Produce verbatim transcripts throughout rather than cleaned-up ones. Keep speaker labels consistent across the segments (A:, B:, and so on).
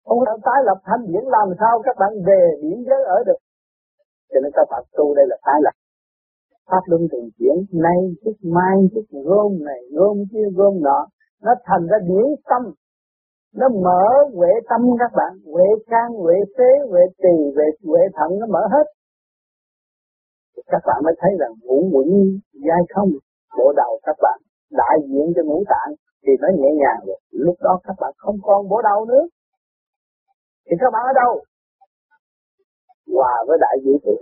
A: Không có tái lập thanh điển làm sao các bạn về điển giới ở được. Cho nên các bạn tu đây là tái lập. Pháp luân thường chuyển, nay chút mai chút, gom này gom kia gom nọ, nó thành ra điển tâm. Nó mở huệ tâm các bạn, huệ can, huệ phế, huệ trì, huệ, huệ thận nó mở hết. Các bạn mới thấy rằng ngũ quẩn dai không, bộ đầu các bạn đại diện cho ngũ tạng thì nó nhẹ nhàng rồi. Lúc đó các bạn không còn bộ đầu nữa. Thì các bạn ở đâu? Hòa với đại vũ trụ.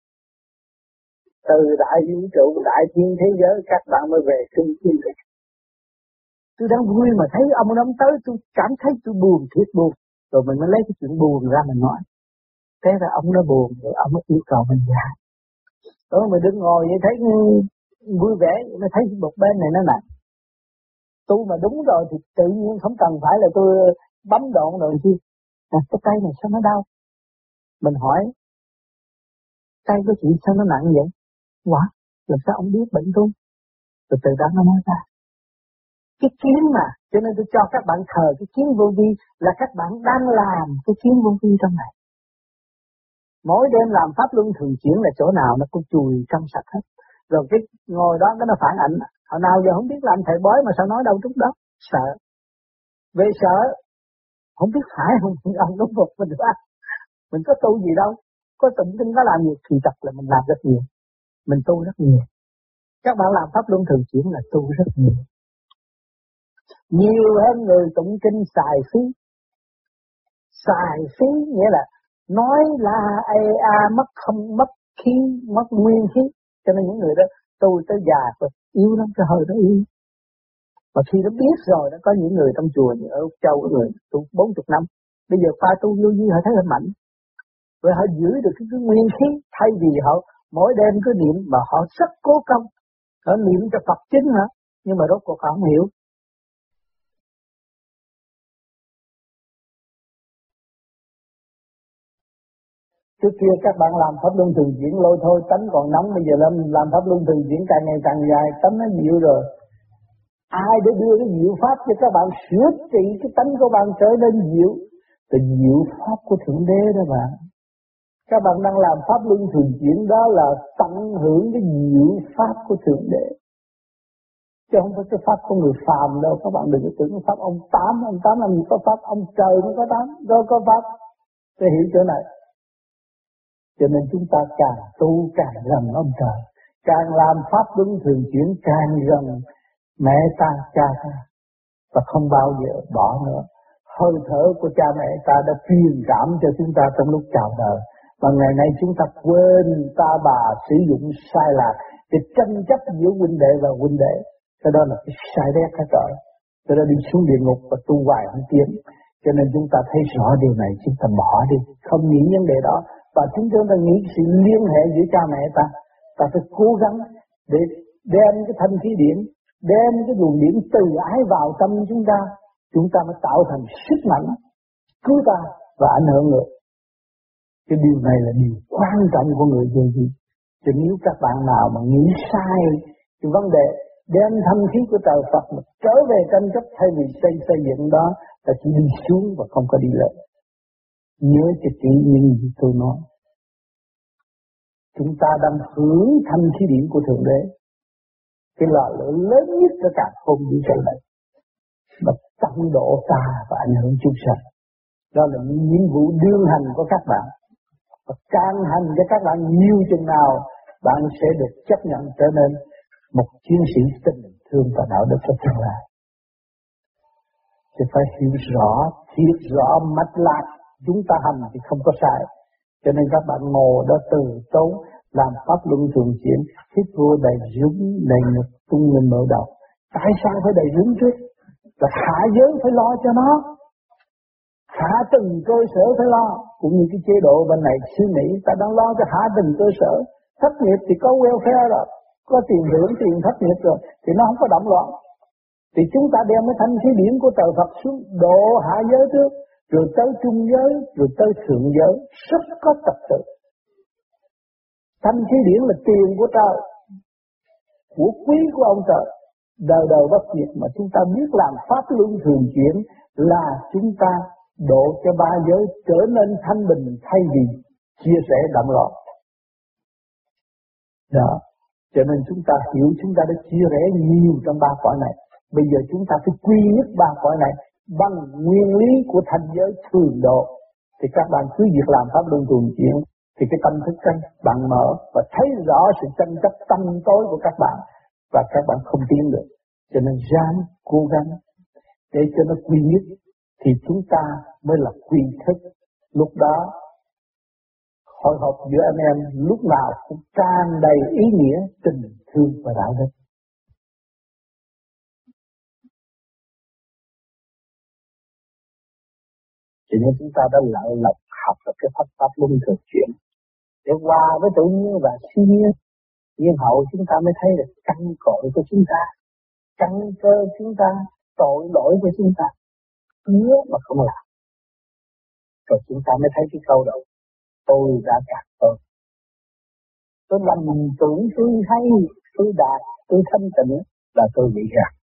A: Từ đại vũ trụ, đại thiên thế giới các bạn mới về trung thiên. Tôi đang vui mà thấy ông ông tới, tôi cảm thấy tôi buồn, thiệt buồn. Rồi mình mới lấy cái chuyện buồn ra mình nói. Thế là ông nó buồn, rồi ông mới yêu cầu mình ra. Rồi mình đứng ngồi vậy thấy vui vẻ, mới thấy một bên này nó nặng. Tu mà đúng rồi thì tự nhiên không cần phải là tôi bấm độn rồi chứ. À, cái tay này sao nó đau? Mình hỏi, tay của chị sao nó nặng vậy? Quả, làm sao ông biết bệnh tôi? Rồi từ đó nó nói ra. Cái kiến mà, cho nên tôi cho các bạn thờ cái kiến vô vi là các bạn đang làm cái kiến vô vi trong này. Mỗi đêm làm pháp luân thường chuyển là chỗ nào nó cũng chùi trong sạch hết. Rồi cái ngồi đó cái nó phản ảnh. Hồi nào giờ không biết làm thầy bói mà sao nói đâu trúng đó. Sợ. Về sợ. Không biết phải không? Ông đúng phục mình ra. Mình có tu gì đâu. Có tụng kinh có làm gì. Thì thật là mình làm rất nhiều. Mình tu rất nhiều. Các bạn làm pháp luân thường chuyển là tu rất nhiều. Nhiều hơn người tụng kinh xài phí. Xài phí nghĩa là nói là ê a mất không mất khí, mất nguyên khí. Cho nên những người đó tu tới già rồi yêu lắm, cái hơi nó yêu. Mà khi nó biết rồi, nó có những người trong chùa như ở Úc Châu, có người tu bốn mươi năm. Bây giờ qua tu vô vi họ thấy họ mạnh. Rồi họ giữ được cái, cái nguyên khí. Thay vì họ mỗi đêm cứ niệm mà họ rất cố công. Họ niệm cho Phật chính hả? Nhưng mà rốt cuộc họ không hiểu. Trước kia các bạn làm pháp luân thường chuyển lôi thôi tánh còn nóng, bây giờ làm, làm pháp luân thường chuyển càng ngày càng dài, tánh nó dịu rồi. Ai để đưa cái diệu pháp cho các bạn sửa trị cái tánh của bạn trở nên dịu? Từ diệu pháp của Thượng Đế đó bạn. Các bạn đang làm pháp luân thường chuyển đó là tận hưởng cái diệu pháp của Thượng Đế. Chứ không phải cái pháp của người phàm đâu. Các bạn đừng có tưởng cái pháp ông Tám, ông Tám làm gì có pháp, ông trời mới có Tám, có, có pháp. Để hiểu chỗ này. Cho nên chúng ta càng tu càng gần ông trời. Càng làm pháp luân thường chuyển càng gần mẹ ta, cha ta. Và không bao giờ bỏ nữa. Hơi thở của cha mẹ ta đã truyền cảm cho chúng ta trong lúc chào đời. Và ngày nay chúng ta quên ta bà sử dụng sai lạc để tranh chấp giữa huynh đệ và huynh đệ. Cái đó là cái sai đét hết rồi. Cái đó đi xuống địa ngục và tu hoài không tiến. Cho nên chúng ta thấy rõ điều này, chúng ta bỏ đi, không nghĩ vấn đề đó. Và chúng ta nghĩ sự liên hệ giữa cha mẹ ta. Ta phải cố gắng để đem cái thanh khí điển, đem cái luồng điển từ ái vào tâm chúng ta. Chúng ta mới tạo thành sức mạnh cứu ta và ảnh hưởng người. Cái điều này là điều quan trọng của người vô vi. Chứ nếu các bạn nào mà nghĩ sai cái vấn đề đem thanh khí của trời Phật mà trở về tranh chấp thay vì xây xây dựng đó là chỉ đi xuống và không có đi lên. Nhớ cho kỹ những gì tôi nói. Chúng ta đang hưởng thanh khí điển của Thượng Đế. Cái lò lửa lớn nhất của cả không vũ trụ này. Và tận độ ta và ảnh hưởng chúng sanh. Đó là những nhiệm vụ đương hành của các bạn. Và can hành cho các bạn nhiều chừng nào, bạn sẽ được chấp nhận trở nên một chiến sĩ tình thương và đạo đức cho tương lai. Thì phải hiểu rõ, thiệt rõ mạch lạc, chúng ta hành thì không có sai. Cho nên các bạn ngồi đó từ tốn, làm pháp luân thường chuyển, hít vô đầy dũng, đầy ngực, tung lên mở đầu. Tại sao phải đầy dũng trước? Là hạ giới phải lo cho nó. Hạ từng cơ sở phải lo. Cũng như cái chế độ bên này xứ Mỹ, ta đang lo cho hạ từng cơ sở. Thất nghiệp thì có welfare rồi, có tiền hưởng tiền thất nghiệp rồi, thì nó không có động loạn. Thì chúng ta đem cái thanh khí điển của trời Phật xuống độ hạ giới trước, rồi tới trung giới, rồi tới thượng giới, rất có trật tự. Thanh khí điển là tiền của trời, của quý của ông trời, đời đời bất diệt. Mà chúng ta biết làm pháp luân thường chuyển là chúng ta độ cho ba giới trở nên thanh bình thay vì chia rẽ động loạn. Đó, cho nên chúng ta hiểu chúng ta đã chia rẽ nhiều trong ba cõi này. Bây giờ chúng ta phải quy nhất ba cõi này bằng nguyên lý của thanh giới thường độ. Thì các bạn cứ việc làm pháp luân thường chuyển, thì cái tâm thức các bạn mở và thấy rõ sự tranh chấp tâm tối của các bạn, và các bạn không tiến được. Cho nên ráng cố gắng để cho nó quy nhất, thì chúng ta mới là quy thức. Lúc đó hội họp giữa anh em lúc nào cũng tràn đầy ý nghĩa, tình thương và đạo đức. Cho nên chúng ta đã lặng lặng học được cái pháp pháp luân thường chuyển để hòa với tự nhiên và siêu nhiên. Nhiên hậu chúng ta mới thấy được căn cội của chúng ta, căn cơ chúng ta, tội lỗi của chúng ta, hứa mà không làm. Rồi chúng ta mới thấy cái câu đầu, tôi đã gạt tôi. Tôi lầm tưởng tôi hay, tôi đạt, tôi thanh tịnh là tôi bị gạt.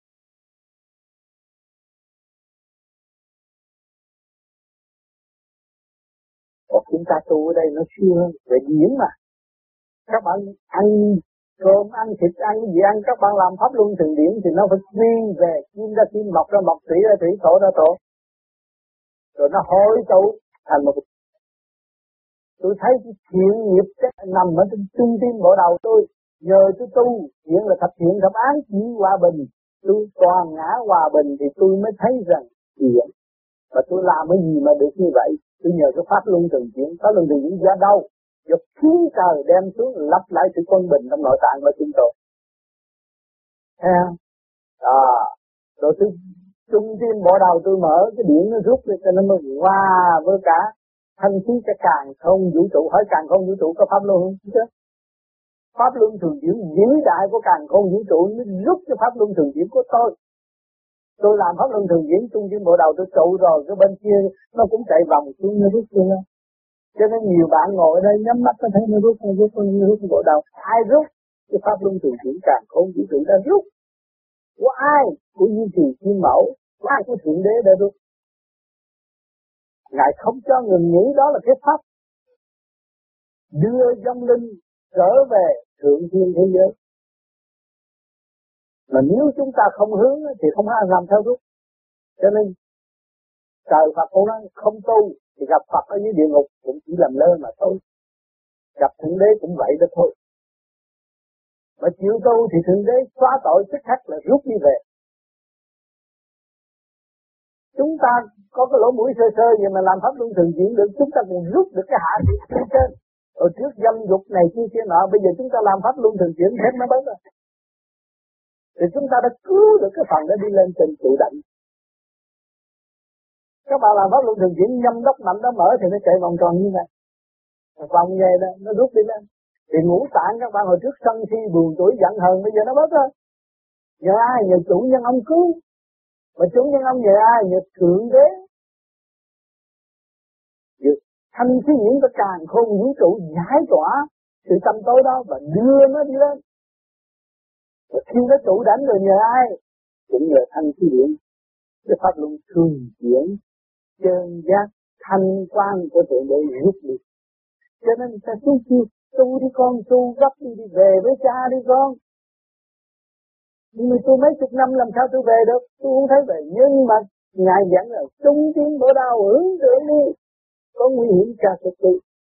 A: Còn chúng ta tu ở đây nó siêu hơn, về điển mà. Các bạn ăn cơm, ăn thịt, ăn cái gì ăn, các bạn làm pháp luân thường điển thì nó phải quy về kim ra kim, mọc ra mọc, thủy ra thủy, thổ ra thổ. Rồi nó hội tụ thành một. Tôi thấy cái thiện nghiệp chắc nằm ở trong trung tim bộ đầu tôi. Nhờ tôi tu, hiện là thập thiện thập án chỉ hòa bình. Tôi toàn ngã hòa bình thì tôi mới thấy rằng chuyện. Và tôi làm cái gì mà được như vậy? Tôi nhờ cái pháp luân thường chuyển, pháp luân thường chuyển ra đâu? Được khí trời đem xuống lắp lại sự quân bình trong nội tạng của chúng tôi. Thấy không? À, rồi tôi trung tim bộ đầu tôi mở cái điện nó rút lên cho nó mới hòa với cả thanh khí cái càng không vũ trụ. Hỏi càng không vũ trụ có pháp luân không chứ? Pháp luân thường chuyển vĩ đại của càng không vũ trụ nó rút cái pháp luân thường chuyển của tôi. Tôi làm pháp luân thường chuyển trung tim bộ đầu tôi trụ rồi, cái bên kia nó cũng chạy vòng xuống nó rút lên. Cho nên nhiều bạn ngồi ở đây nhắm mắt có thấy nó rút, nó rút, nó rút bộ đầu. Ai rút? Cái pháp luân thường chuyển càng không vũ trụ đã rút. Của ai? Của Duy Trì Kim Mẫu, của ai của Thượng Đế đã rút. Ngài không cho người nghĩ đó là cái pháp đưa vong linh trở về thượng thiên thế giới. Mà nếu chúng ta không hướng thì không ai làm theo rút. Cho nên trời Phật cũng nói không tu thì gặp Phật ở dưới địa ngục cũng chỉ làm lơ mà thôi. Gặp Thượng Đế cũng vậy đó thôi. Mà chịu tu thì Thượng Đế xóa tội tức khắc là rút đi về. Chúng ta có cái lỗ mũi sơ sơ vậy mà làm pháp luân thường chuyển được, chúng ta cũng rút được cái hạ phía trên. Rồi trước dâm dục này kia kia nọ, bây giờ chúng ta làm pháp luân thường chuyển hết nó bớt rồi. Thì chúng ta đã cứu được cái phần đó đi lên trên tự đảnh. Các bạn làm pháp luân thường chuyển nhâm đốc mạnh đó mở thì nó chạy vòng tròn như vậy. Vòng về đó, nó rút đi lên. Thì ngũ tạng các bạn hồi trước sân si buồn tuổi giận hờn bây giờ nó bớt rồi. Nhờ ai? Nhờ chủ nhân ông cứu. Mà chủ nhân ông nhờ ai? Nhờ Thượng Đế. Nhờ thanh khí điển của càng khôn vũ trụ giải tỏa sự tâm tối đó và đưa nó đi lên. Và khi nó trụ đánh rồi nhờ ai? Cũng nhờ thanh khí điển. Cái pháp luân thường chuyển chân giác thanh quan của Thượng Đế rút đi. Cho nên ta tu chi tu đi con, tu gấp đi, đi về với cha đi con. Nhưng mà tôi mấy chục năm làm sao tôi về được? Tôi không thấy về. Nhưng mà Ngài dẫn là trung tim bộ đầu hướng tưởng đi. Có nguy hiểm cha sẽ tu.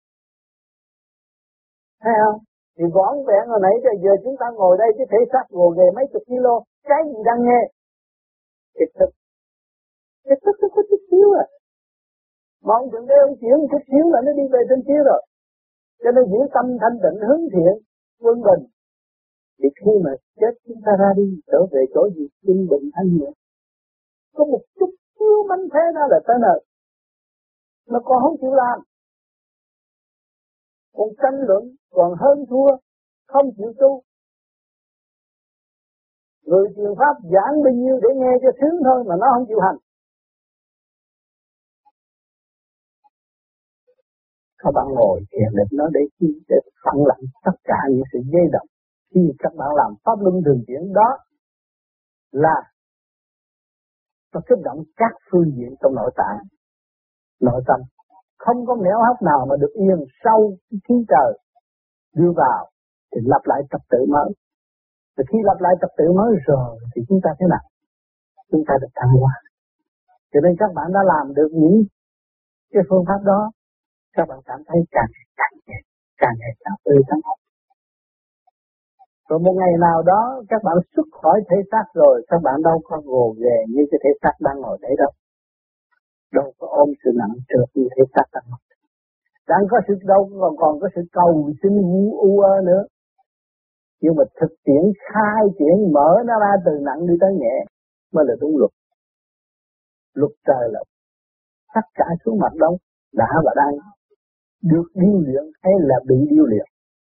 A: Thấy không? Thì vỏn vẹn hồi nãy giờ chúng ta ngồi đây cái thể xác ngồi về mấy chục kilo. Cái gì đang nghe? Kịch thực. Kịch thực nó có chút xíu à. Mà ông Thượng Đế ông chịu một chút xíu là nó đi về trên kia rồi. Cho nên giữ tâm thanh tịnh hướng thiện, quân bình. Thì khi mà chết chúng ta ra đi, trở về chỗ gì quân bình thanh nhẹ. Có một chút xíu manh thế đó là tới nơi. Nó còn không chịu làm. Còn tranh luận, còn hơn thua, không chịu tu. Người truyền pháp giảng bao nhiêu để nghe cho sướng thôi mà nó không chịu hành. Các bạn ngồi thiền định nó để chi? Để phẳng lặng tất cả những sự dây động. Khi các bạn làm pháp luân thường chuyển đó là nó kích động các phương diện trong nội tạng. nội tâm. Không có nẻo hấp nào mà được yên sau cái khí trời đưa vào thì lặp lại trật tự mới. Và khi lặp lại trật tự mới rồi thì chúng ta thế nào? Chúng ta được thăng hoa. Cho nên các bạn đã làm được những cái phương pháp đó, các bạn cảm thấy càng càng ngày càng ngày càng tươi tắn. Rồi một ngày nào đó các bạn xuất khỏi thể xác rồi, các bạn đâu có gồ ghề như cái thể xác đang ngồi đấy đâu. Đâu có ôm sự nặng trược như thể xác đang ngồi. Đang có sự đâu còn còn có sự cầu xin u u ơ nữa. Nhưng mà thực tiễn khai triển mở nó ra từ nặng đi tới nhẹ mới là đúng luật. Luật trời là tất cả xuống mặt đông đã và đang được điêu luyện hay là bị điêu luyện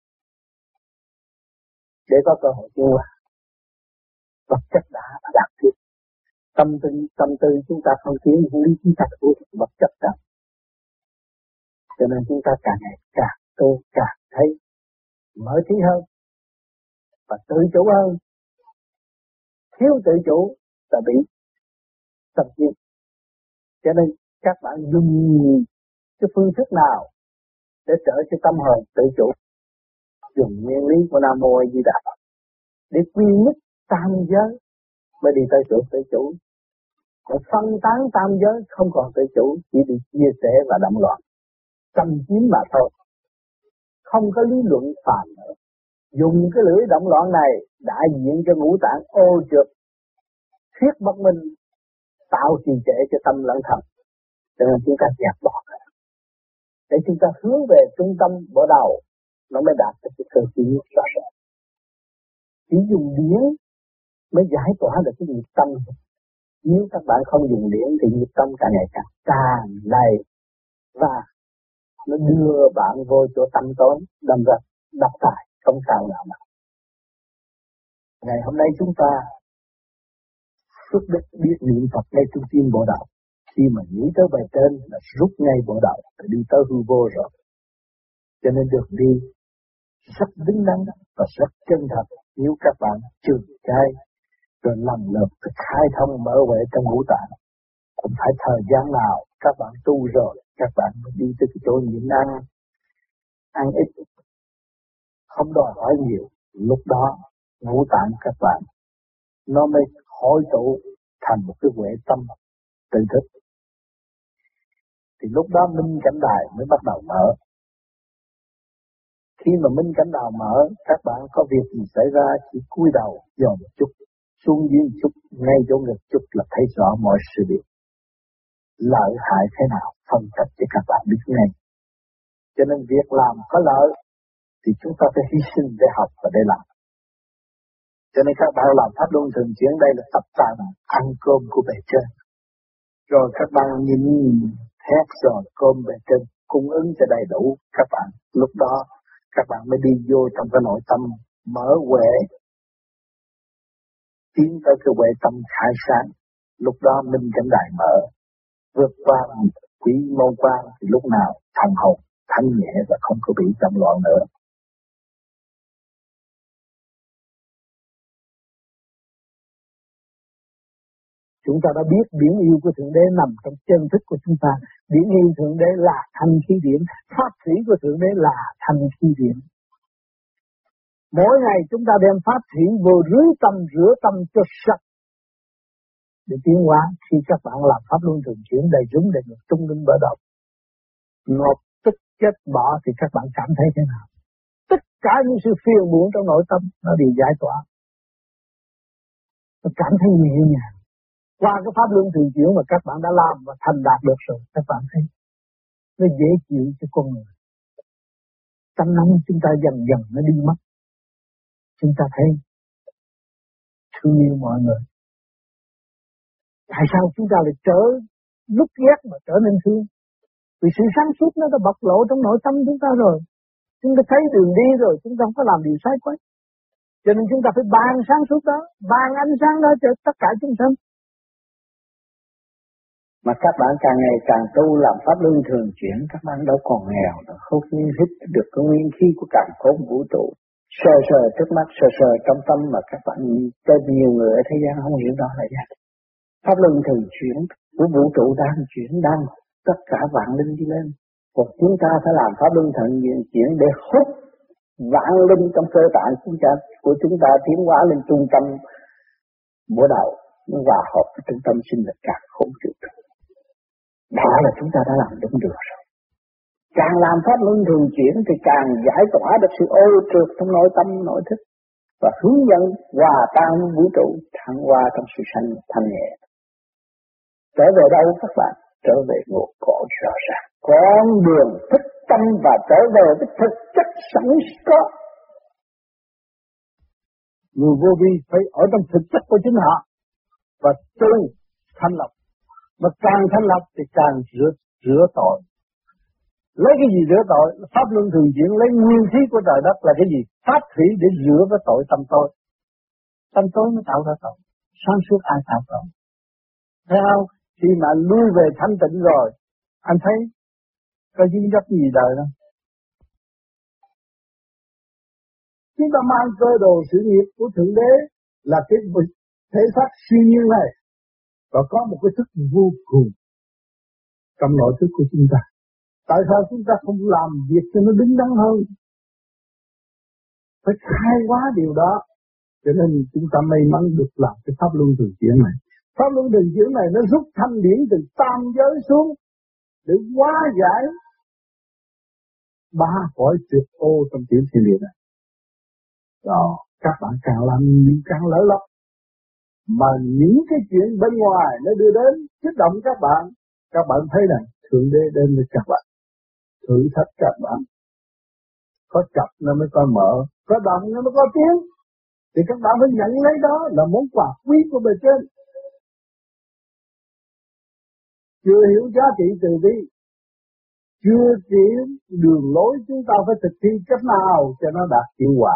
A: để có cơ hội tiến hóa. Vật chất đã đạt được. Tâm tư, tâm tư chúng ta không tiến lý chúng ta của vật chất đó. Cho nên chúng ta càng ngày càng tu càng thấy mở trí hơn và tự chủ hơn. Thiếu tự chủ là bị tâm chiến. Cho nên các bạn dùng cái phương thức nào để trở cho tâm hồn tự chủ? Dùng nguyên lý của Nam Mô A Di Đà Phật để quy mức tam giới mới đi tới chỗ tự chủ. Còn phân tán tam giới không còn tự chủ, chỉ bị chia sẻ và động loạn, tâm chiếm mà thôi. Không có lý luận phàm nữa. Dùng cái lưỡi động loạn này đại diện cho ngũ tạng ô trượt, thiết bất minh, tạo trì trệ cho tâm lẫn thần. Cho nên chúng ta dẹp bỏ để chúng ta hướng về trung tâm bộ đầu, nó mới đạt được cái cơ khí rõ ràng. Chỉ dùng điển mới giải tỏa được cái nhịp tâm. Nếu các bạn không dùng điển thì nhịp tâm càng ngày càng tràn đầy và nó đưa bạn vô chỗ tâm tối, đâm ra độc tài không sao nào mà. Ngày hôm nay chúng ta xuất đức biết niệm Phật ngay trung tâm bộ đầu. Khi mà nghĩ tới bài trên là rút ngay bộ đầu để đi tới hư vô rồi. Cho nên được đi rất đứng đắn và rất chân thật. Nếu các bạn trường trai rồi lần lượt khai thông mở huệ trong ngũ tạng, cũng phải thời gian nào các bạn tu rồi các bạn mới đi tới cái chỗ nhịn ăn, ăn ít, không đòi hỏi nhiều. Lúc đó ngũ tạng các bạn nó mới hội tụ thành một cái huệ tâm tự thức. Thì lúc đó minh cảnh đài mới bắt đầu mở. Khi mà minh cảnh đài mở, các bạn có việc gì xảy ra chỉ cúi đầu dòm một chút, xuống dưới một chút, ngay chỗ ngực chút là thấy rõ mọi sự việc. Lợi hại thế nào phân tích cho các bạn biết ngay. Cho nên việc làm có lợi thì chúng ta phải hy sinh để học và để làm. Cho nên các bạn làm pháp luân thường chuyển, đây là tập tành ăn cơm của bề trên. Rồi các bạn nhìn thét rồi cơm bề trên cung ứng cho đầy đủ các bạn. Lúc đó các bạn mới đi vô trong cái nội tâm mở huệ, tiến tới cái huệ tâm khai sáng. Lúc đó minh cảnh đài mở, vượt qua quỷ môn quan thì lúc nào thần hồn thanh nhẹ và không có bị tâm loạn nữa. Chúng ta đã biết biển yêu của Thượng Đế nằm trong chân thức của chúng ta. Biển yêu Thượng Đế là thanh khí điển, pháp thủy của Thượng Đế là thanh khí điển. Mỗi ngày chúng ta đem pháp thủy vô rưới tâm, rửa tâm cho sạch để tiến hóa. Khi các bạn làm pháp luân thường chuyển đầy rúng đầy ngực tung lên bờ đầu, ngột tức chết bỏ thì các bạn cảm thấy thế nào? Tất cả những sự phiền muộn trong nội tâm nó bị giải tỏa. Nó cảm thấy nhẹ nhàng. Qua cái pháp luân thường chuyển mà các bạn đã làm và thành đạt được rồi, các bạn thấy nó dễ chịu cho con người. Tâm nóng chúng ta dần dần nó đi mất. Chúng ta thấy thương yêu mọi người. Tại sao chúng ta lại trở lúc ghét mà trở nên thương? Vì sự sáng suốt nó đã bộc lộ trong nội tâm chúng ta rồi. Chúng ta thấy đường đi rồi, chúng ta không có làm điều sai quấy. Cho nên chúng ta phải ban sáng suốt đó, ban ánh sáng đó cho tất cả chúng sanh. Mà các bạn càng ngày càng tu làm pháp luân thường chuyển, các bạn đâu còn nghèo nữa, không hít được cái nguyên khí của càn khôn vũ trụ. Sờ sờ trước mắt, sờ sờ trong tâm mà các bạn cho nhiều người ở thế gian không hiểu đó là gì. Pháp luân thường chuyển của vũ trụ đang chuyển, đang tất cả vạn linh đi lên. Còn chúng ta phải làm pháp luân thần chuyển để hút vạn linh trong cơ tạng chúng ta của chúng ta tiến hóa lên trung tâm bộ đầu, nó hòa hợp với trung tâm sinh lực càng không chịu được. Đó là chúng ta đã làm đúng được rồi. Càng làm pháp luân thường chuyển thì càng giải tỏa được sự ô trượt trong nội tâm nội thức và hướng dẫn hòa tan vũ trụ thăng hoa trong sự sanh thanh nhẹ. Trở về đâu các bạn? Trở về nguồn cội rõ ràng. Con đường thức tâm và trở về với thực chất sẵn có.
B: Người vô vi phải ở trong thực chất của chính họ và tu thanh lọc. Mà càng thanh lọc thì càng rửa rửa tội. Lấy cái gì rửa tội? Pháp luân thường chuyển lấy nguyên khí của trời đất là cái gì? Pháp thủy để rửa cái tội tâm tôi. Tâm tôi mới tạo ra tội. Sáng suốt ai tạo tội? Thấy không? Khi mà lui về thanh tịnh rồi, anh thấy có dính dấp gì đời đâu. Chúng ta mang cơ đồ sự nghiệp của Thượng Đế là cái thể xác siêu nhiên này và có một cái thức vô cùng trong nội thức của chúng ta. Tại sao chúng ta không làm việc cho nó đứng đắn hơn? Phải khai hóa điều đó. Cho nên chúng ta may mắn được làm cái pháp luân thường chuyển này. Pháp luân thường chuyển này nó rút thanh điển từ tam giới xuống để hóa giải ba cõi tuyệt ô trong tiểu thiên địa này. Rồi các bạn càng làm nhiều càng lỡ lắm. Mà những cái chuyện bên ngoài nó đưa đến kích động các bạn. Các bạn thấy rằng Thượng Đế đến với các bạn, thử thách các bạn. Có chập nó mới có mở, có động nó mới có tiếng. Thì các bạn phải nhận lấy đó là món quà quý của bề trên. Chưa hiểu giá trị từ bi, chưa hiểu đường lối chúng ta phải thực thi cách nào cho nó đạt hiệu quả.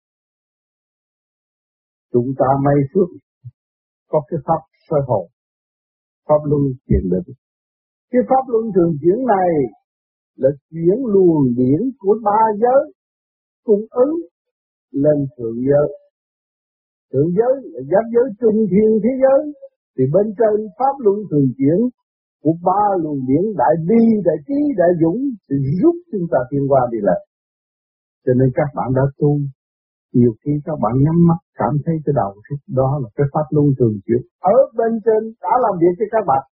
B: Chúng ta may phước có cái pháp soi hồn, pháp luân chuyển định. Cái pháp luân thường chuyển này là chuyển luồng điển của ba giới cung ứng lên thượng giới. Thượng giới là giáp giới trung thiên thế giới, thì bên trên pháp luân thường chuyển của ba luồng điển đại bi, đại trí, đại dũng thì giúp chúng ta tiến qua đi lại. Cho nên các bạn đã tu, nhiều khi các bạn nhắm mắt cảm thấy cái đầu thức đó là cái pháp luân thường chuyển ở bên trên đã làm việc cho các bạn.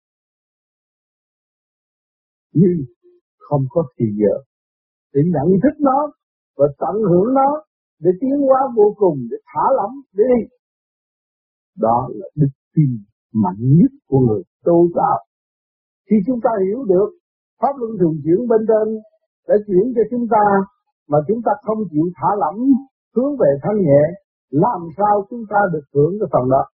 B: Nhưng không có thì giờ để nhận thức nó và tận hưởng nó để tiến hóa vô cùng, để thả lỏng, để đi. Đó là đức tin mạnh nhất của người tu đạo. Khi chúng ta hiểu được pháp luân thường chuyển bên trên đã chuyển cho chúng ta mà chúng ta không chịu thả lỏng hướng về thanh nhẹ, làm sao chúng ta được hưởng cái phần đó?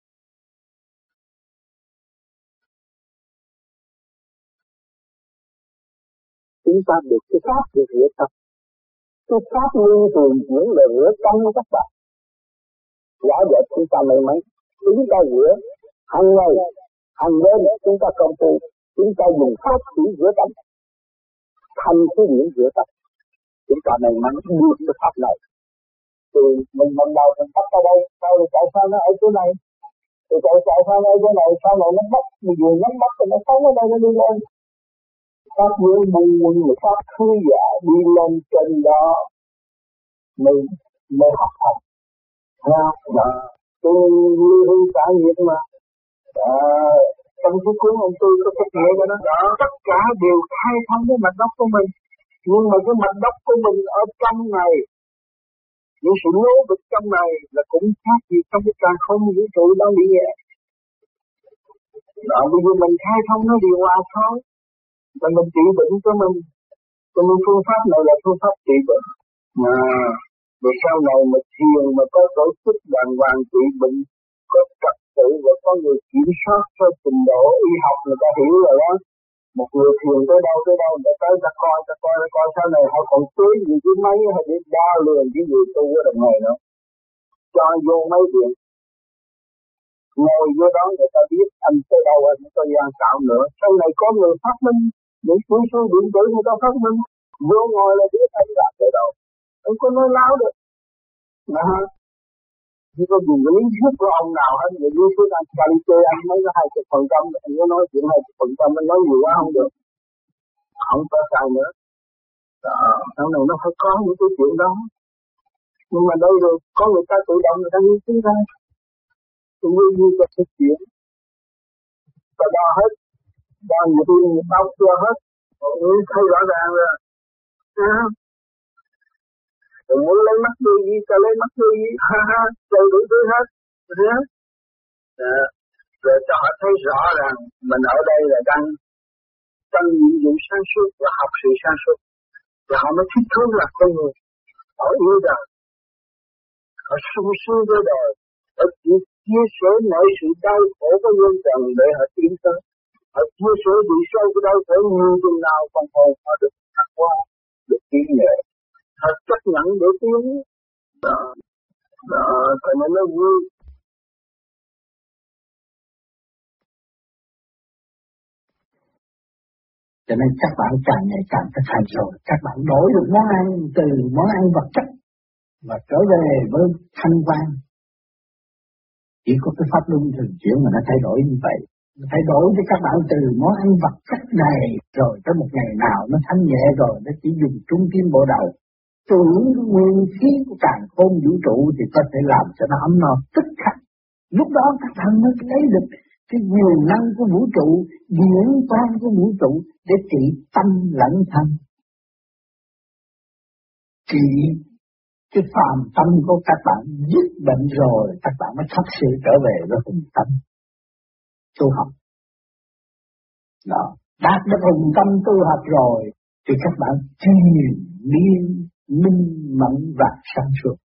B: Chúng ta được cái pháp để rửa tâm. Cái pháp luân thường chuyển là rửa tâm của các bạn. Giả dụ chúng ta may mắn, chúng ta rửa hàng ngày, hàng đêm chúng ta công phu, chúng ta dùng pháp chỉ rửa tâm, thành cái điển rửa tâm. Chúng ta may mắn được cái pháp này. Thì mình lần đầu mình bắt ở đây, sau rồi chạy sao nó ở chỗ này, rồi chạy chạy sao nó ở chỗ này, sau này nó bắt, mình vừa nhắm mắt rồi nó sống ở đây nó đi lên. Pháp luân buông quân người pháp thư giả đi lên trên đó mình mới học hành. Nha, mà tôi lưu hư cả nhiệt mà. À, trong cái cuốn ông tôi có thực hiện cho nó đó, tất cả đều khai thông cái mạch đốc của mình. Nhưng mà cái mạch đốc của mình ở trong này, những sự lố bịch trong này là cũng khác gì trong cái càng không vũ trụ đang bị nhẹ. Đó, bây giờ mình khai thông nó điều hòa thôi. Và mình trị bệnh cho mình. Cho nên phương pháp này là phương pháp trị bệnh. Mà rồi sau này mà thiền mà có tổ chức đàng hoàng trị bệnh, có trật tự và có người kiểm soát theo trình độ y học người ta hiểu rồi đó. Một người thiền tới đâu tới đâu để tới ta coi, ta coi, ta coi sau này họ còn tưới những cái máy hay để đo lường cái người tu ở đằng này nữa. Cho vô máy điện. Ngồi vô đó người ta biết anh tới đâu anh tới gian tạo nữa. Sau này có người phát minh, những kỹ sư điện tử người ta phát minh, vô ngồi là biết anh làm tới đâu. Anh có nói láo được. Mà hả? Chứ có dùng cái lý thuyết của ông nào hết, những lý thuyết anh Galileo anh mới có hai mươi phần trăm, anh có nói chuyện hai mươi phần trăm, anh nói nhiều quá không được. không có sao nữa. Đó, sau này nó phải có những cái chuyện đó. Nhưng mà đây rồi có người ta tự động người ta nghiên cứu ra. Tôi như như cho thực chuyện. Và đo hết. Đo nhiều khi bao chưa hết. Ừ, thấy rõ ràng rồi. À. Rồi muốn lấy mắt đưa gì, cho lấy mắt đưa gì. Ha ha, chơi đủ thứ hết. Rồi, à. Rồi cho họ thấy rõ ràng mình ở đây là đang trong nhiệm vụ sáng suốt và học sự sáng suốt. Và họ mới thích thú là con người. Họ yêu đời. Họ sung sướng với đời. Họ chịu chia sẻ mọi sự đau khổ của nhân trần để họ tiến tới. Họ chia sẻ bị sâu của đau khổ nhiều chừng nào còn hồn họ được thăng hoa, được tiến nhẹ. Họ chấp nhận để tiến. Đó, đó, cho nên nó vui.
A: Cho nên các bạn càng ngày càng thực hành rồi, các bạn đổi được món ăn từ món ăn vật chất và trở về với thanh quan. Chỉ có cái pháp luân thường chuyển mà nó thay đổi như vậy. Nó thay đổi cho các bạn từ món ăn vật chất này rồi tới một ngày nào nó thanh nhẹ rồi nó chỉ dùng trung tim bộ đầu. Tưởng nguyên khí của càn khôn vũ trụ thì có thể làm cho nó ấm no tức khắc. Lúc đó các bạn mới thấy được cái quyền năng của vũ trụ, điển quang của vũ trụ để trị tâm lẫn thân. Trị cái phàm tâm của các bạn dứt bệnh rồi, các bạn mới thật sự trở về với hùng tâm tu học. Đó, đạt được hùng tâm tu học rồi thì các bạn triền miên minh mẫn và sáng suốt.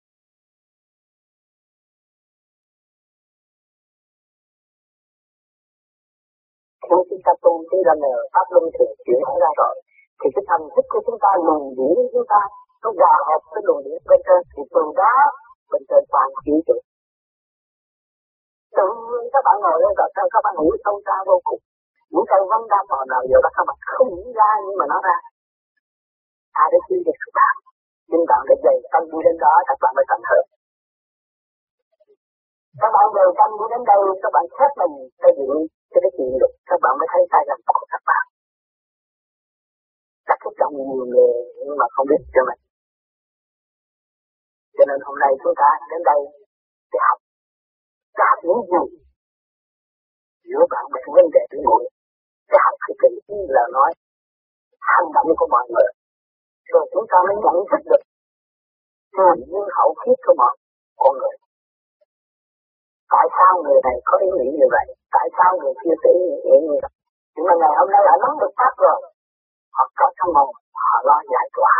B: Khi chúng ta tu chúng ta nhờ pháp luân thường chuyển ra rồi thì cái thành thức của chúng ta luồng điển của chúng ta nó hòa hợp với luồng điển bên trên thì từ đó bên trên toàn chịu được. Tự nhiên các bạn ngồi lên rồi các bạn nghĩ sâu xa vô cùng. Những cây vấn đam mò nào giờ các bạn không nghĩ ra nhưng mà nó ra. Ai đã chi được các bạn? Nhưng bạn để dày tâm đi đến đó các bạn mới thành hợp. Các bạn dày tâm đi đến đây các bạn khép mình xây dựng cho cái chuyện được các bạn mới thấy sai lầm của các bạn. Đặt cái trọng nhiều người nhưng mà không biết cho mình. Cho nên hôm nay chúng ta đến đây để học. Để học những gì? Giữa bạn với vấn đề của người. Để học cái tình như là nói hành động của mọi người. Rồi chúng ta mới nhận thức được tiền như hậu kiếp của mọi con người. Tại sao người này có ý nghĩ như vậy? Tại sao người kia có ý nghĩ như vậy? Nhưng mà ngày hôm nay họ nắm được pháp rồi. Họ có trong lòng, họ lo giải tỏa.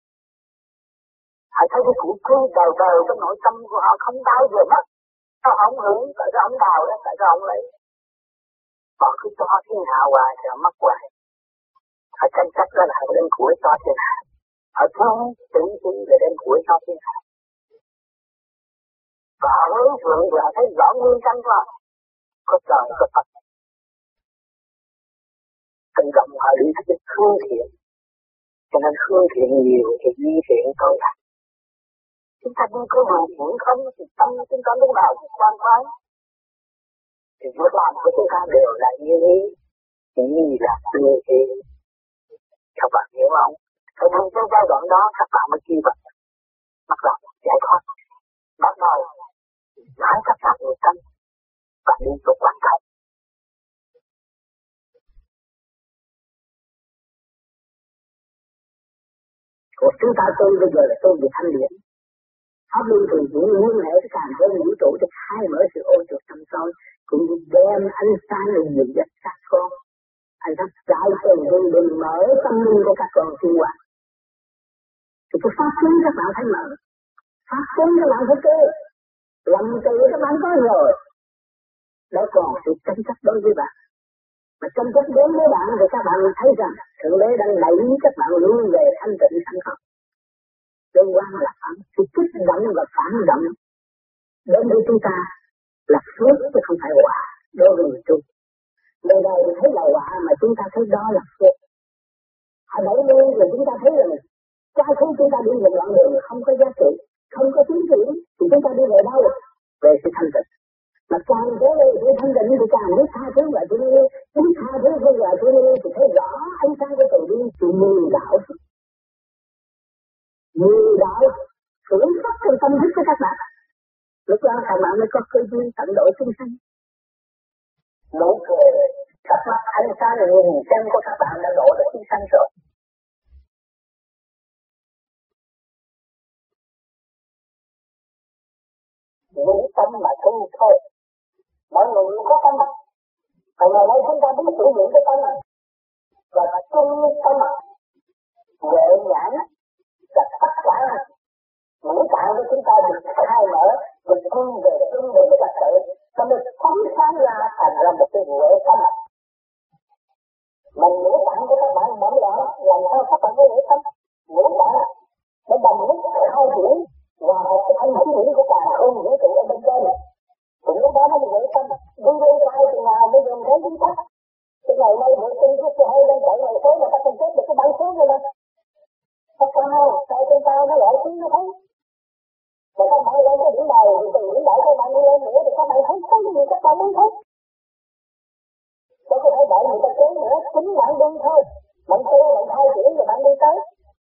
B: Họ thấy cái củ cư đời đời trong nội tâm của họ không bao giờ mất. Sao không hưởng, tại sao ông đào đó, tại sao ông lấy? Họ cứ cho thiên hạ hoài thì họ mất hoài. Họ tranh chấp đó là họ đem của cho thiên hạ. Họ thương tự tin để đem của cho thiên hạ. Và họ hướng thượng thì họ thấy rõ nguyên căn của họ. Có trời, có Phật. Tự động họ đi theo cái hương thiện. Cho nên hương thiện nhiều thì di thiện tối đa. Chúng ta đi có hương thiện không thì tâm chúng ta lúc nào cũng quan khoái. Thì việc làm của chúng ta đều là như ý. Như là như ý. Các bạn hiểu không? Cho nên trong giai đoạn đó các bạn mới chi vật. Bắt đầu giải thoát. Bắt đầu giải các bạn người tâm. Và đi tục quan trọng. Còn chúng ta tu bây giờ là tu về thanh điển. Pháp luân thường chuyển nguyên hệ với càng hơn vũ trụ để khai mở sự ô trượt tâm soi, cũng như đem ánh sáng lên nhìn dắt các con. Anh ta giải từ hương đừng mở tâm linh của các con sinh hoạt. Thì cái pháp luân các bạn thấy mở. Pháp luân các bạn phải cơ. Lòng từ các bạn có rồi. Đó còn sự tranh chấp đối với bạn. Mà tranh chấp đến với bạn thì các bạn thấy rằng Thượng Đế đang đẩy các bạn luôn về thanh tịnh sẵn không. Đơn quan là phản, sự kích động và phản động đến với chúng ta là phước chứ không phải quả đối với người tu. Lần đầu thấy là quả mà chúng ta thấy đó là phước. Họ đẩy lên rồi chúng ta thấy rằng cha thứ chúng ta đi về đoạn đường không có giá trị, không có tiến triển thì chúng ta đi về đâu? Về sự thanh tịnh. Mà càng tới đây sự thanh tịnh thì càng biết tha thứ và tôi đi, biết tha thứ hơn là tôi đi thì thấy rõ ánh sáng của từ bi sự mưu đạo. Mưu đạo khởi phát trong tâm thức của các bạn. Lúc đó các bạn mới có cơ duyên tận độ chúng sanh. Nụ cười, cặp mắt ánh sáng nhìn chân của các bạn đã độ được chúng sanh rồi. Những tâm mà tu thôi. Mọi người có tâm. Còn ngày nay chúng ta biết sử dụng cái tâm và trung tâm, huệ nhãn là tất cả ngũ tạng của chúng ta được khai mở, được vươn về trung về cái trật tự, nó mới phóng sáng ra thành ra một cái huệ tâm. Mà ngũ tạng của các bạn bận loạn, làm sao các bạn có huệ tâm? Ngũ tạng nó đồng nhất khai triển và một cái thanh khí điển của cả không vũ trụ ở bên trên. Cũng lúc đó nó mới huệ tâm. Đi lên khai từ nào bây giờ thấy chúng ta. Cái ngày nay vệ sinh của xe hơi đang chạy ngày số là ta không chết được cái bản số rồi nè. Thật sao? Sao trên cao nó loại xuống nó thấy? Và các bạn lên cái điểm đầu, thì từ điểm đầu các bạn đi lên nữa thì các bạn thấy có cái gì các bạn muốn thấy. Đâu có thể đợi người ta kéo nữa, chính bạn đi thôi. Bạn tu, bạn thay chuyển rồi bạn đi tới.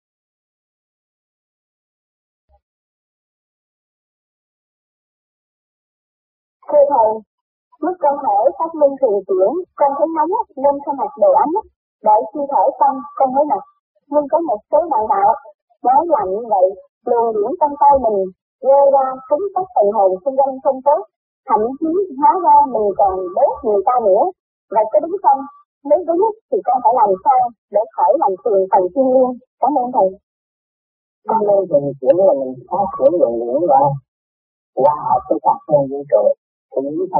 C: Thưa Thầy, lúc con hỏi phát minh thường chuyển, con thấy nóng nên cho mặc đồ ấm, đợi khi thở xong con thấy nặng. Nhưng có một số bạn đạo nói lạnh như vậy, luồng điển trong tay mình rơi ra trúng các phần hồn xung quanh không tốt, thậm chí hóa ra mình còn đốt người ta nữa. Vậy có đúng không? Nếu đúng thì con phải làm sao để khỏi làm phiền phần thiên liêng? Cảm ơn Thầy.
B: Con nên thường chuyển là mình phát triển luồng điển ra qua hợp với các phương vũ trụ. Thì những phần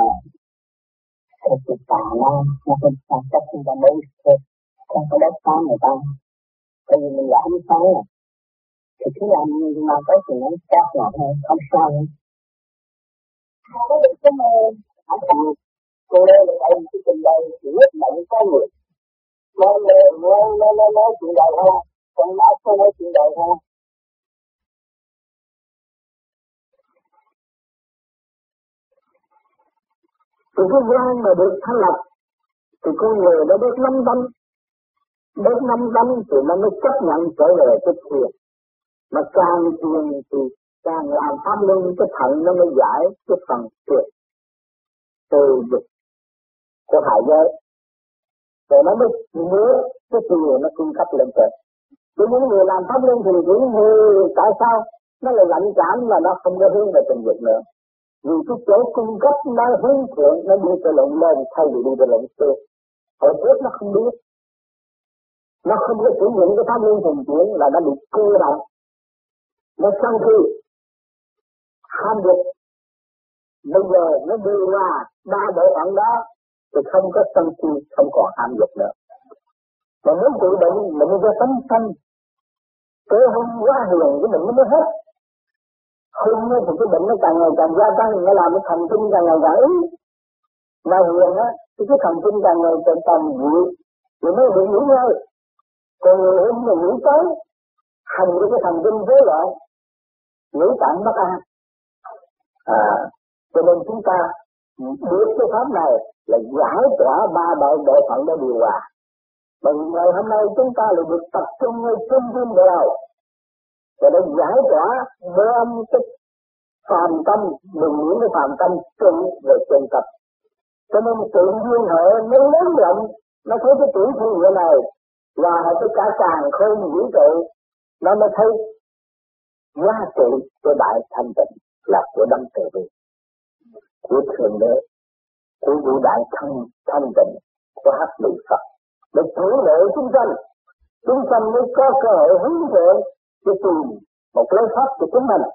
B: thực tà nó nó không sao chắc chúng ta đối thôi, không có đốt phá người ta. Tại vì mình là ánh sáng này, thì cứ làm mà có thì nó chắc là thôi, không sao nữa.
C: Có được cái mê
B: Hãy subscribe cô Lê là tại vì cái trình bày nhất định có người. Nói Lê, nói, nói, nói, nói chuyện đời thôi, còn đã không nói chuyện đời thôi. Từ cái gian mà được thanh lập, thì con người đã biết năm tâm. Biết năm tâm thì nó mới chấp nhận trở về cái thiền. Mà càng thiền thì càng làm pháp luân, cái thận nó mới giải cái phần thiền từ dục của hại giới. Rồi nó mới nhớ cái thiền nó cung cấp lên trên. Chứ những người làm pháp luân thì cũng như tại sao nó lại lạnh cảm là nó không có hướng về tình dục nữa. Vì cái chỗ cung cấp nó hướng thượng, nó đi tới lộn lên thay vì đi tới lộn xuống. Hồi trước nó không biết. Nó không có sử dụng cái pháp luân thường chuyển là nó bị cô động. Nó sân khi ham dục. Bây giờ nó đưa ra ba bộ phận đó thì không có sân si, không còn ham dục nữa. Mà muốn trị bệnh, bệnh cho tấm sanh. Cái hung quá hiền cái bệnh nó mới hết. Hung thì cái bệnh nó càng ngày càng gia tăng, nó làm cái thần kinh càng ngày càng yếu. Mà hiền á, thì cái thần kinh càng ngày càng tầm dịu, rồi mới bị nghỉ ngơi. Còn người hung thì nghỉ tới, hành với cái thần kinh rối loạn, ngũ tạng bất an. À, cho nên chúng ta biết cái pháp này là giải tỏa ba bộ bộ phận để điều hòa. Mà ngày hôm nay chúng ta lại được tập trung ngay trung tâm bộ đầu, và để giải tỏa bơm cái phàm tâm, đừng những cái phàm tâm trụ về chân tập. Cho nên tự nhiên hệ nó lớn rộng, nó thấy cái tiểu thiên địa này và cái cả càng khôn vũ trụ, nó mới thấy giá trị của đại thanh tịnh là của đấng từ bi, của thượng đế, của vũ đại thanh thanh tịnh, của hắc lý Phật, để cứu độ chúng sanh. Chúng sanh mới có cơ hội hướng thượng để tìm một lối thoát của chúng mình.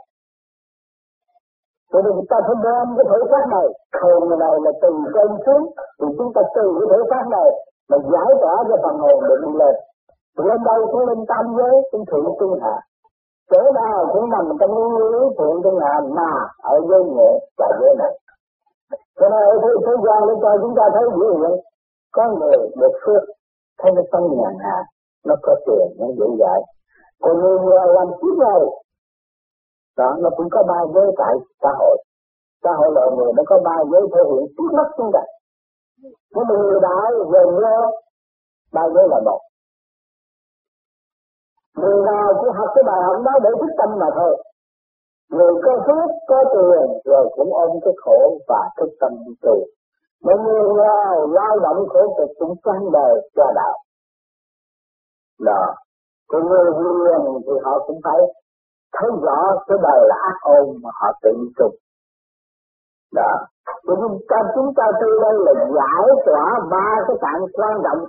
B: Cho nên chúng ta phải đem cái thể xác này, hồn này là từ trên xuống, thì chúng ta từ cái thể xác này mà giải tỏa cho phần hồn để đi lên. Lên đâu cũng lên tam giới, cũng thượng trung hạ. Chỗ nào cũng nằm trong lý thượng trung hạ mà ở giới nhẹ và giới nặng. Cho nên ở thế, thế gian để cho chúng ta thấy biểu hiện, có người được phước, thấy nó sống nhàn hạ, nó có tiền, nó dễ dãi. Còn người người làm kiếp này, đó, nó cũng có ba giới tại xã hội. Xã hội loài người nó có ba giới thể hiện trước mắt chúng ta. Nếu mà người đại, gần lo, ba giới là một. Người nào cũng học cái bài học đó để thức tâm mà thôi. Người có phước, có tiền rồi cũng ôm cái khổ và thức tâm đi tu. Mà người nào lao động khổ cực cũng sang đời cho đạo. Đó. Còn người hiền thì họ cũng phải thấy rõ cái đời là ác ôn mà họ tự trục. Đó. Cho nên ta chúng ta từ đây là giải tỏa ba cái tạng quan trọng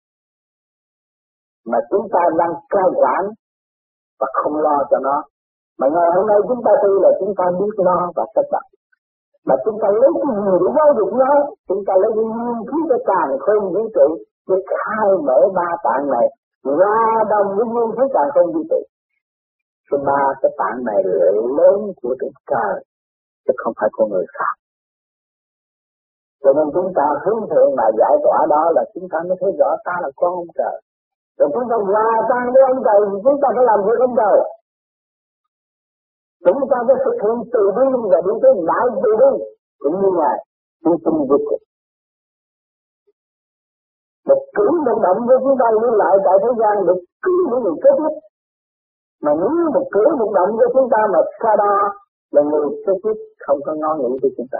B: mà chúng ta đang cai quản và không lo cho nó. Mà ngày hôm nay chúng ta tư là chúng ta biết lo và chấp nhận. Mà chúng ta lấy cái gì để giáo dục nó? Chúng ta lấy cái nghiên cứu cái càng không vũ trụ để khai mở ba tạng này ra đồng với nguyên thấy càng không vũ trụ. Cái ba cái tạng này là lớn của trên trời chứ không phải của người khác. Cho nên chúng ta hướng thượng mà giải tỏa đó là chúng ta mới thấy rõ ta là con ông trời. Rồi chúng ta hòa tan với ông trời, chúng ta phải làm việc ông trời. Chúng ta phải thực hiện từ bi và đi tới đại từ bi, cũng như Ngài chúng tôi vô cùng. Một cử một động với chúng ta lưu lại tại thế gian được cứu những người kết thúc. Mà nếu một cử một động với chúng ta mà xa đo là người kết thúc không có ngó nghĩ với chúng ta.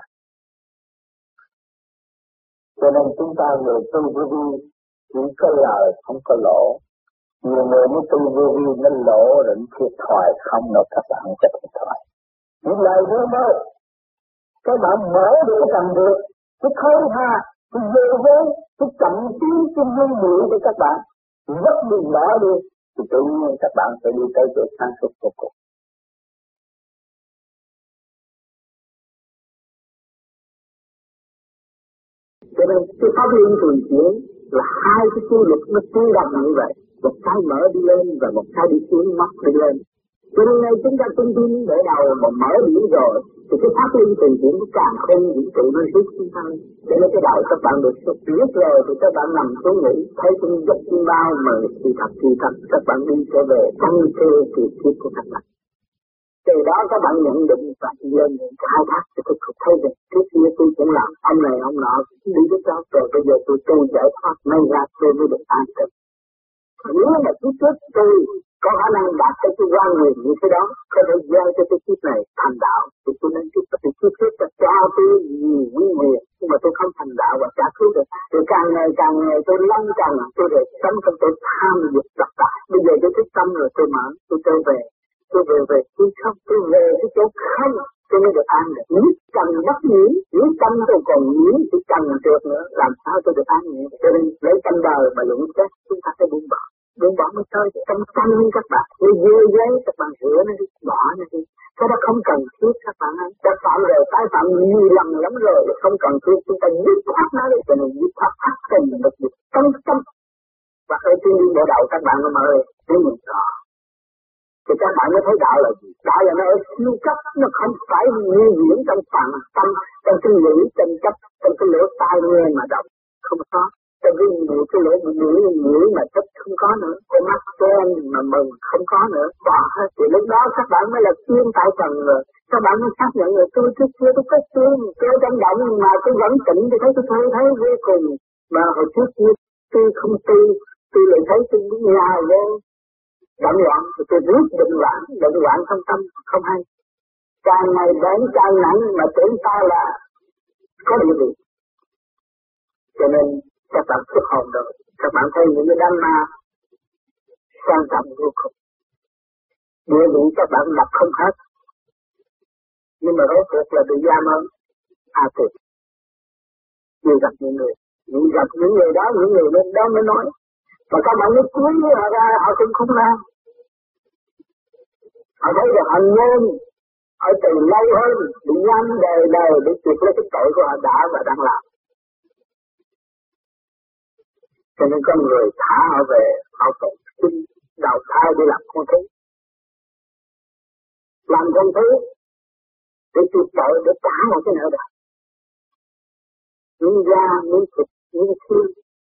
B: Cho nên chúng ta người tu vô vi chỉ có lời không có lỗ. Nhiều người mới tu vô vi nên lỗ định thiệt thòi không đâu các bạn cho thiệt thòi. Những lời vô mơ, các bạn mở được cái cầm được, cái khối tha, cái vô vốn, cái chậm tiến, cái nguyên liệu của các bạn, rất đi bỏ đi, thì tự nhiên các bạn sẽ đi tới chỗ sáng suốt vô cùng. Cho nên cái pháp luân thường chuyển là hai cái quy luật nó tương đồng như vậy, một cái mở đi lên và một cái đi xuống mất đi lên. Cho nên ngay chúng ta tung tin để đầu mà mở điểm rồi thì cái pháp luân thường chuyển nó càng không vũ trụ nó rút chúng ta. Cho nên cái đầu các bạn được biết rồi thì các bạn nằm xuống nghỉ thấy cũng rất tin bao mà thì thật thì thật các bạn đi trở về tăng cơ kỳ kiếp của các bạn. Từ đó các bạn nhận định và lên khai thác cho thực thực thấy được trước kia tôi cũng làm ông này ông nọ đi với cháu rồi bây giờ tôi tu giải thoát may ra tôi mới được an tâm. Nếu mà trước trước tôi có khả năng đạt tới cái quan nguyện như thế đó có thể giao cho cái kiếp này thành đạo thì tôi nên kiếp thì kiếp trước là cho tôi nhiều quý nguyện nhưng mà tôi không thành đạo và trả cứu được thì càng ngày càng ngày tôi lăn càng tôi để sống trong tôi tham dục tập tại bây giờ tôi thích tâm rồi tôi mở tôi trở về tôi về về tôi không tôi về cái chỗ không tôi mới được an được nếu cần bất nhiễm nếu tâm tôi còn nhiễm thì cần được nữa làm sao tôi được an nhẹ cho nên lấy tâm đời mà luận xét chúng ta phải buông bỏ buông bỏ mới thôi trong tâm các bạn như dưa giấy các bạn rửa nó đi bỏ nó đi cái đó không cần thiết các bạn ấy đã phạm rồi tái phạm nhiều lần lắm rồi không cần thiết chúng ta dứt khoát nó đi cho nên dứt khoát phát tình được được tâm tâm và hơi thiên nhiên bộ đầu các bạn nó mời đến mình rõ thì các bạn mới thấy đạo là gì? Đạo là nó ở siêu cấp, nó không phải như diễn trong phản tâm, trong cái nghĩ, trong chấp, trong cái lỗ tai nghe mà đọc, không có. Trong cái nghĩ, cái lỗ nghĩ, nghĩ mà chấp không có nữa, cái mắt xem mà mừng không có nữa, bỏ hết. Thì lúc đó các bạn mới là chuyên tại phần rồi, các bạn mới xác nhận rồi tôi trước kia tôi có chuyên, tôi trong động mà tôi vẫn tỉnh thì thấy tôi thấy thấy vô cùng. Mà hồi trước kia tôi không tu, tôi lại thấy tôi cũng nhào vô. Động loạn thì tôi rút định loạn, định loạn không tâm, không hay. Càng ngày đến càng nặng mà tưởng ta là có địa vị. Cho nên các bạn xuất hồn rồi, các bạn thấy những cái đám ma sang trọng vô cùng. Địa vị các bạn lập không hết. Nhưng mà rốt cuộc là bị giam ơn, à tuyệt. Như gặp những người, những gặp những người đó, những người bên đó mới nói. Mà các bạn mới cuốn với họ ra, họ cũng không làm. Họ thấy được họ nhôm, họ từ lâu hơn, bị giam đời đời để chịu lấy cái tội của họ đã và đang làm. Cho nên con người thả họ về, họ còn xin đào thai để làm con thú. Làm con thú, để chịu tội, để trả một cái nợ đời. Những da, những thịt, những xương,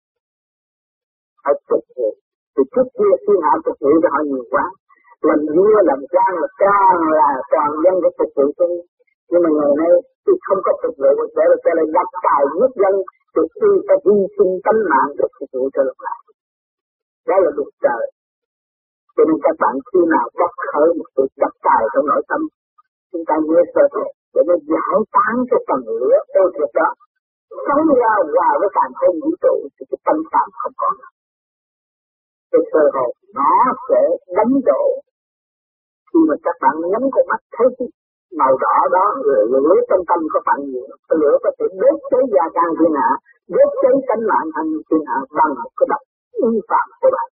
B: họ thực hiện. Thì trước kia thiên hạ thực hiện cho họ nhiều quá. Làm vua, làm quan là càng là toàn dân để thực hiện cho. Nhưng mà ngày nay thì không có thực hiện để là cho lại đập tài giết dân thì khi ta hy sinh tánh mạng để phục vụ cho lục lại. Đó là luật trời. Cho nên các bạn khi nào bốc khởi một sự đắc tài trong nội tâm, chúng ta nhớ sơ hồn để nó giải tán cái tầng lửa ô thiệt đó, sống ra hòa với càng không vũ trụ thì cái tâm phạm không còn. Cái sơ hồn nó sẽ đánh đổ. Khi mà các bạn nhắm con mắt thấy cái màu đỏ đó, lửa trong tâm các bạn nhiều, lửa có thể đốt cháy gia can thiên hạ, đốt cháy tánh mạng thành thiên hạ bằng một cái độc uy phạm của bạn.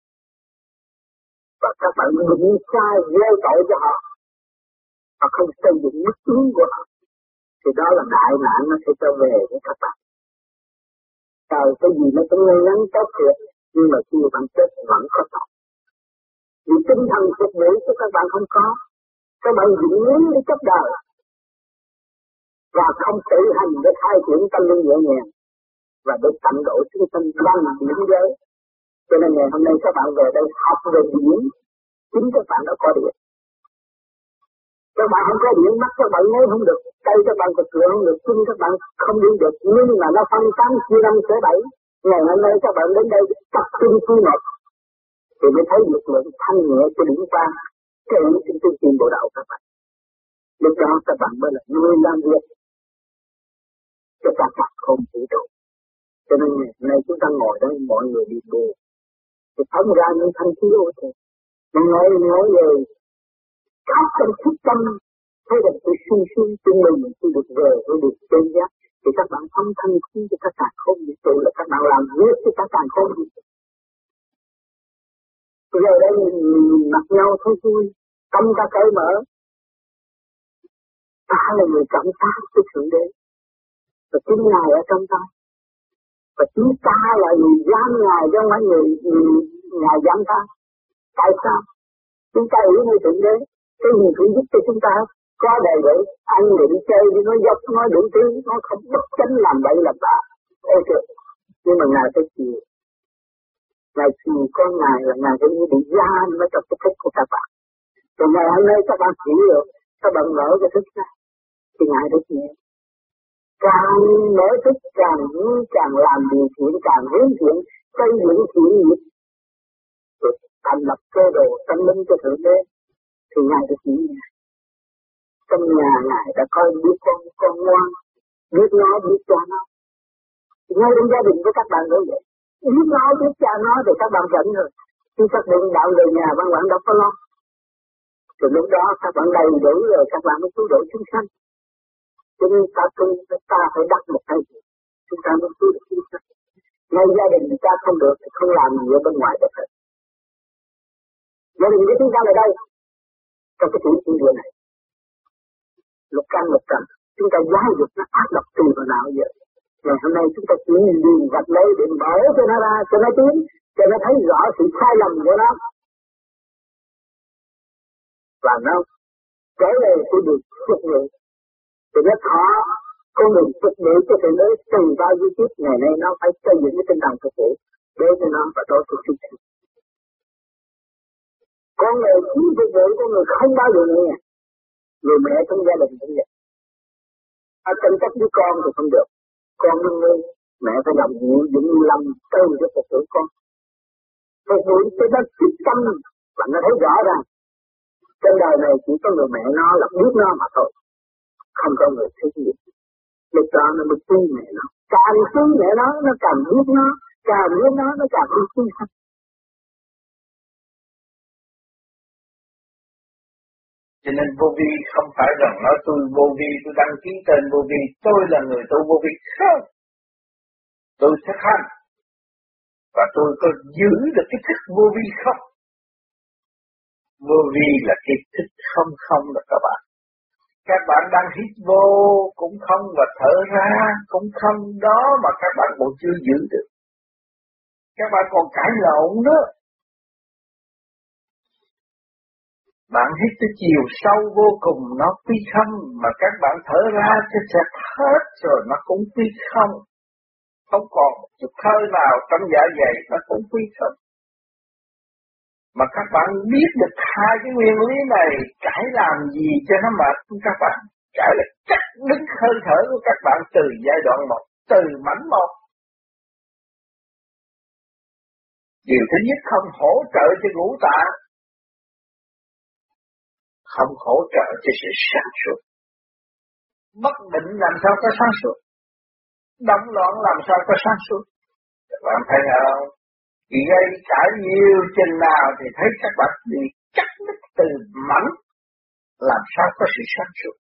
B: Và các bạn định sai gieo tội cho họ, và không xây dựng mức tướng của họ, thì đó là đại nạn nó sẽ trở về với các bạn. Trời cái gì nó cũng ngay ngắn tốt thiệt, nhưng mà khi bạn chết vẫn có tội. Vì tinh thần phục vụ của các bạn không có, các bạn dựng lý để chấp đời, và không tự hành để khai triển tâm linh nhẹ nhàng, và để tận độ chúng sinh văn điển giới. Cho nên ngày hôm nay các bạn về đây học về điển, chính các bạn đã có điện. Các bạn không có điện, mắt các bạn nghe không được, tay các bạn cực cửa không được, chân các bạn không đi được, nhưng mà nó phân tán chia năm xẻ bảy. Ngày hôm nay các bạn đến đây tập trung quy một, thì mới thấy lực lượng thanh nhẹ của điển quang kể trên tương tin bộ đạo các bạn. Lúc đó các bạn mới là người làm việc cho các bạn không vũ trụ. Cho nên ngày hôm nay chúng ta ngồi đây mọi người đi buồn, thì phóng ra những thanh khí ô thôi. Mình ngồi ngồi về khóc trong thức tâm, thấy rằng tôi sung sướng tương mình tôi được về tôi được chân giác, thì các bạn thâm thanh khí cho các bạn không vũ trụ, là các bạn làm việc cho các bạn không vũ trụ. Bây giờ đây mình mặt nhau thấy vui, tâm ta cởi mở, ta là người cảm tác của Thượng Đế, và chính Ngài ở trong ta, và chính ta là người giam Ngài cho mấy người, người Ngài giam ta. Tại sao? Chúng ta hiểu như Thượng Đế, cái gì cũng giúp cho chúng ta có đầy đủ, ăn định chơi đi nó dốc, nó đủ thứ, nó không bất chánh làm bậy làm bạ. Ok, nhưng mà Ngài phải chịu. Ngài chịu con Ngài là Ngài phải bị giam ở trong cái thức của các bạn. Rồi ngày hôm nay các bạn hiểu được, các bạn mở cái thức ra, thì Ngài được nhẹ. Càng mở thức càng vui, càng làm điều thiện, càng hướng thiện, xây dựng thiện nghiệp, rồi thành lập cơ đồ tâm linh cho Thượng Đế, thì Ngài được nhẹ. Trong nhà Ngài đã coi biết con, con ngoan, biết nó, biết cha nó. Ngay trong gia đình của các bạn cũng vậy. Biết nó, biết cha nó thì các bạn rảnh rồi. Khi các bạn đạo về nhà, bạn bạn đâu có lo. Rồi lúc đó các bạn đầy đủ rồi, các bạn mới cứu độ chúng sanh. Cho nên ta tu, ta phải đắc một cái gì, chúng ta mới cứu được chúng sanh. Ngay gia đình ta không được thì không làm gì ở bên ngoài được hết. Gia đình của chúng ta là đây, trong cái chuyện chuyện này. Lục căn lục trần, chúng ta giáo dục nó áp độc tùy vào nào giờ. Ngày hôm nay chúng ta chỉ nhìn vật lấy để mở cho nó ra, cho nó tiến, cho nó thấy rõ sự sai lầm của nó. Và nó trở về cái đường phục vụ. Thì nó thọ con đường phục vụ cho Thượng Đế từ bao nhiêu kiếp, ngày nay nó phải xây dựng cái tinh thần phục vụ để cho nó và đối phục sinh. Con người chỉ phục vụ con người không bao giờ nghe. Người mẹ trong gia đình cũng vậy. Ở tranh chấp với con thì không được. Con đừng nghe, mẹ phải làm nhiều những lâm tư để phục vụ con. Phục vụ cho nó thích tâm và nó thấy rõ ràng. Trên đời này chỉ có người mẹ nó là biết nó mà thôi. Không có người thích gì. Lúc đó nó mới tin mẹ nó. Càng tin mẹ nó, nó càng biết nó. Càng biết nó, nó càng biết tin sanh.
D: Cho nên vô vi không phải rằng nói tôi vô vi, tôi đăng ký tên vô vi, tôi là người tu vô vi. Không. Tôi thực hành. Và tôi có giữ được cái thức vô vi không? Vô vi là cái thức không không đó các bạn. Các bạn đang hít vô cũng không và thở ra cũng không, đó mà các bạn còn chưa giữ được. Các bạn còn cãi lộn nữa. Bạn hít tới chiều sâu vô cùng nó quy không, mà các bạn thở ra cho sạch hết rồi nó cũng quy không. Không còn một chút hơi nào trong dạ dày nó cũng quy không. Mà các bạn biết được hai cái nguyên lý này, cải làm gì cho nó mệt không các bạn? Cải là cắt đứt hơi thở của các bạn từ giai đoạn một, từ mảnh một. Điều thứ nhất không hỗ trợ cho ngũ tạng, không hỗ trợ cho sự sáng suốt. Bất định làm sao có sáng suốt, động loạn làm sao có sáng suốt. Các bạn thấy không? Chỉ gây cãi nhiều chừng nào thì thấy các bạn bị cắt đứt từ mảnh, làm sao có sự sáng suốt.